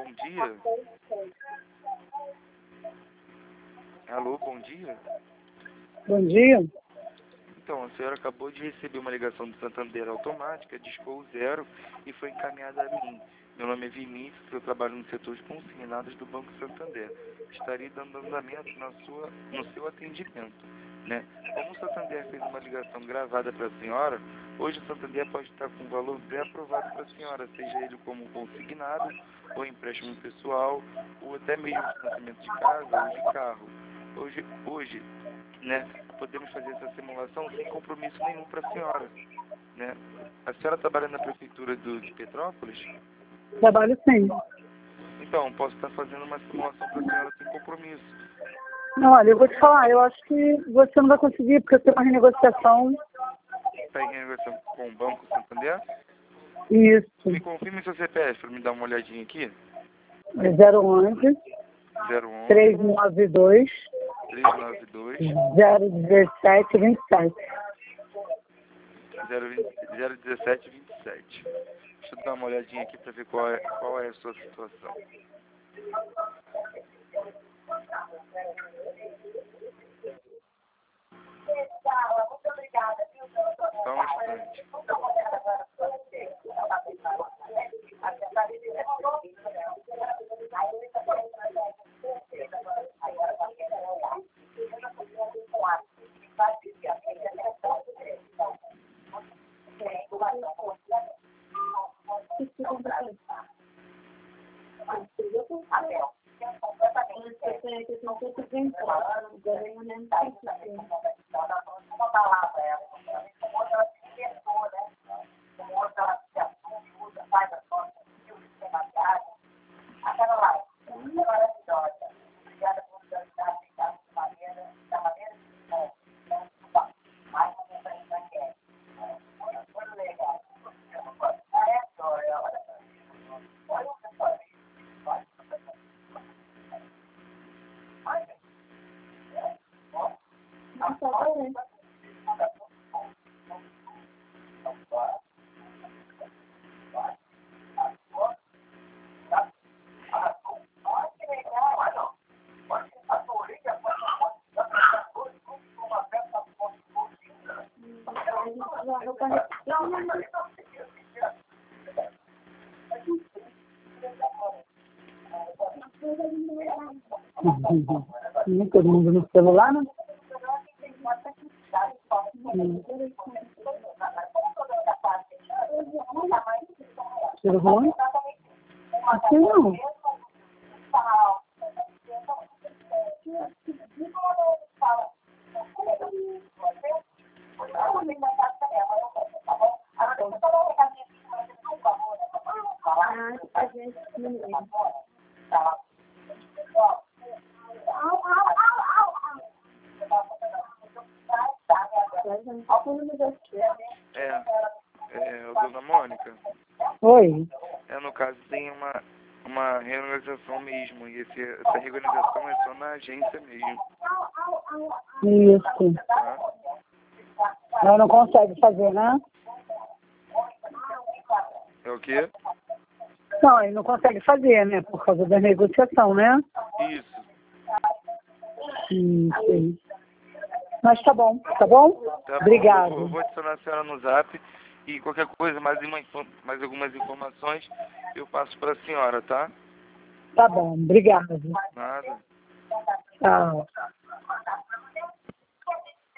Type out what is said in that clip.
bom dia. Alô, bom dia. Bom dia. Então, a senhora acabou de receber uma ligação do Santander automática, discou 0 e foi encaminhada a mim. Meu nome é Vinícius, eu trabalho no setor de consignados do Banco Santander. Estaria dando andamento no seu atendimento, né? Como o Santander fez uma ligação gravada para a senhora, hoje o Santander pode estar com um valor pré-aprovado para a senhora, seja ele como consignado, ou empréstimo pessoal, ou até mesmo financiamento de casa ou de carro. Hoje, né, podemos fazer essa simulação sem compromisso nenhum para a senhora, né? A senhora trabalha na prefeitura de Petrópolis? Trabalho sim. Então, posso estar fazendo uma simulação para a senhora sem compromisso. Não, olha, eu vou te falar, eu acho que você não vai conseguir, porque eu tenho uma renegociação. Está em renegociação com o Banco Santander? Isso. Me confirme seu CPF para me dar uma olhadinha aqui. É 011 011 392 392 017 27. 017 27. Deixa eu dar uma olhadinha aqui para ver qual é a sua situação. Só um instante. Todo mundo no celular, né? Tudo bom? Aqui não. Dona Mônica? Oi. No caso tem uma reorganização mesmo, e essa reorganização é só na agência mesmo. Isso. Tá? Ela não consegue fazer, né? É o quê? Não, ele não consegue fazer, né? Por causa da negociação, né? Isso. Sim. Mas tá bom, tá bom? Tá bom. Obrigado. Eu vou adicionar a senhora no Zap e qualquer coisa, mais algumas informações, eu passo para a senhora, tá? Tá bom, obrigado. Nada. Tchau.